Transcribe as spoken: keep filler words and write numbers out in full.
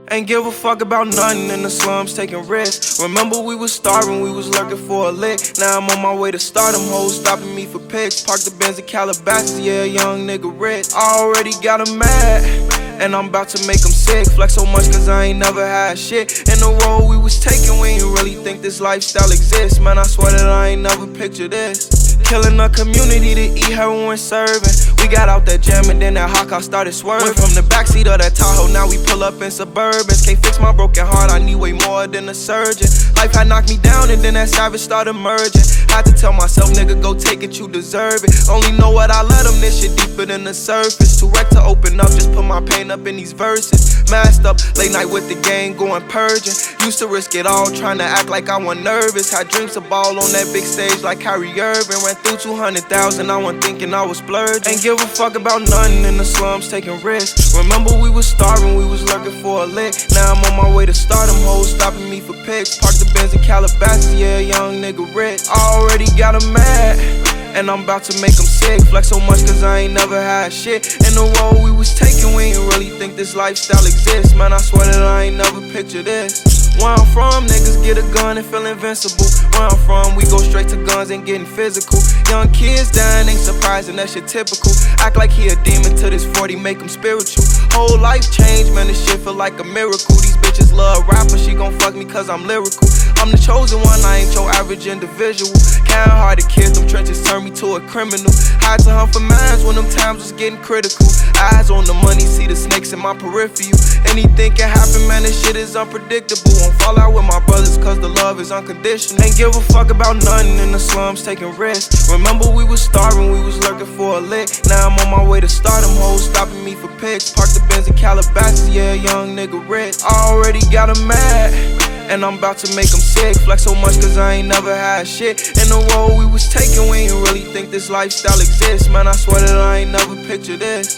Ain't give a fuck about nothing in the slums, taking risks. Remember we was starving, we was lurking for a lick. Now I'm on my way to stardom, hoes stopping me for pics. Park the Benz in Calabasas, yeah, young nigga rich. I already got 'em mad, and I'm about to make 'em sick. Flex so much cause I ain't never had shit. In the road we was taking, we ain't really think this lifestyle exists. Man, I swear that I ain't never pictured this. Killing a community to eat heroin serving. We got out that jam and then that hot car started swerving. Went from the backseat of that Tahoe, now we pull up in Suburbans. Can't fix my broken heart, I need way more than a surgeon. Life had knocked me down and then that savage started merging. Had to tell myself, nigga, go take it, you deserve it. Only know what I let 'em, this shit deeper than the surface. Too wrecked to open up, just put my pain up in these verses. Masked up, late night with the gang, going purging. Used to risk it all, trying to act like I wasn't nervous. Had dreams of ball on that big stage like Kyrie Irving. Ran through two hundred thousand, I wasn't thinking I was splurging. Ain't give a fuck about nothing in the slums, taking risks. Remember we was starving, we was lurking for a lick. Now I'm on my way to stardom, hoes stopping me for pics. Park the Benz in Calabasas, yeah, young nigga rich. I already got 'em mad, and I'm about to make 'em sick. Flex so much cause I ain't never had shit. In the road we was taking, we ain't really think this lifestyle exists. Man, I swear that I ain't never pictured this. Where I'm from, niggas get a gun and feel invincible. Where I'm from, we go straight to guns and getting physical. Young kids dying ain't surprising, that shit typical. Act like he a demon to this forty, make him spiritual. Whole life change, man, this shit feel like a miracle. These bitches love rappers, she gon' fuck me cause I'm lyrical. I'm the chosen one, I ain't your average individual. Kind-hearted kids, them trenches turn me to a criminal. Had to hunt for mines when them times was getting critical. Eyes on the money, see the snakes in my peripheral. Anything can happen, man, this shit is unpredictable. Won't fall out with my brothers cause the love is unconditional. Ain't give a fuck about nothing in the slums, taking risks. Remember we was starving, we was lurking for a lick. Now I'm on my way to stardom, hoes stopping me for pics. Park the Benz in Calabasas, yeah, young nigga rich. I already got 'em mad, and I'm about to make 'em sick. Flex so much cause I ain't never had shit. In the road we was taking, we ain't really think this lifestyle exists. Man, I swear that I ain't never pictured this.